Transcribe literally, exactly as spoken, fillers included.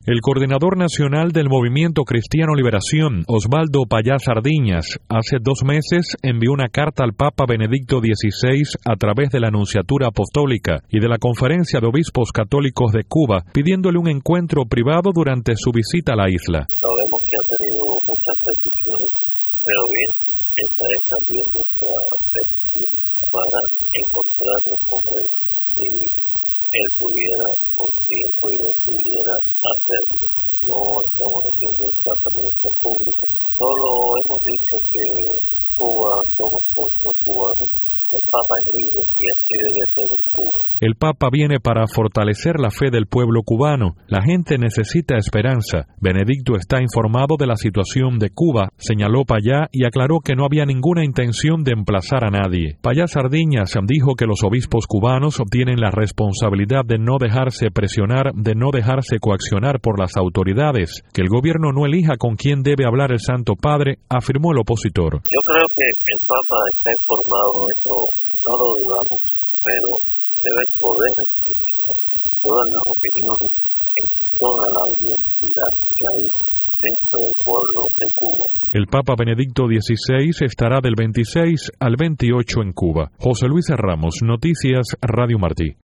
El coordinador nacional del Movimiento Cristiano Liberación, Osvaldo Payá Sardiñas, hace dos meses envió una carta al Papa Benedicto dieciséis a través de la Nunciatura Apostólica y de la Conferencia de Obispos Católicos de Cuba, pidiéndole un encuentro privado durante su visita a la isla. Sabemos que ha tenido muchas peticiones, pero bien, esta es también nuestra petición para encontrarnos con él si él tuviera un tiempo y decidiera hacerlo. No estamos haciendo tratamiento público, solo hemos dicho que Cuba somos todos los cubanos, el Papa es libre y así debe ser en Cuba. El Papa viene para fortalecer la fe del pueblo cubano. La gente necesita esperanza. Benedicto está informado de la situación de Cuba, señaló Payá y aclaró que no había ninguna intención de emplazar a nadie. Payá Sardiñas dijo que los obispos cubanos tienen la responsabilidad de no dejarse presionar, de no dejarse coaccionar por las autoridades, que el gobierno no elija con quién debe hablar el Santo Padre, afirmó el opositor. Yo creo que el Papa está informado, eso no lo dudamos, pero debe poder escuchar todas las opiniones en toda la diversidad que hay dentro del pueblo de Cuba. El Papa Benedicto dieciséis estará del veintiséis al veintiocho en Cuba. José Luis Ramos, Noticias Radio Martí.